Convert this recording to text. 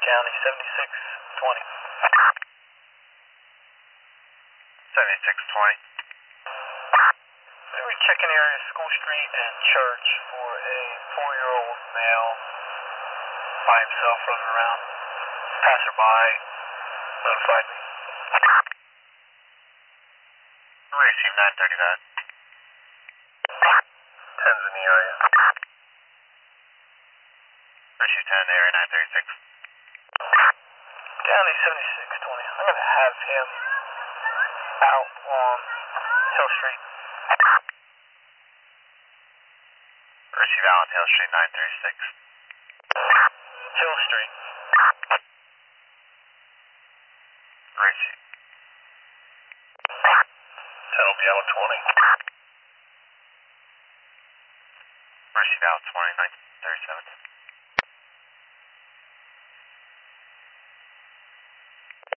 County 7620. 7620. We were checking area School Street and Church for a 4-year-old male by himself running around. Passerby notified me. We received 935. 10's in the area. Receive 10, area 936. County 7620. I'm going to have him out on Hill Street. Receive Allen Hill Street 936. Hill Street. Receive. Tell me Allen 20. Receive Allen 20, 937.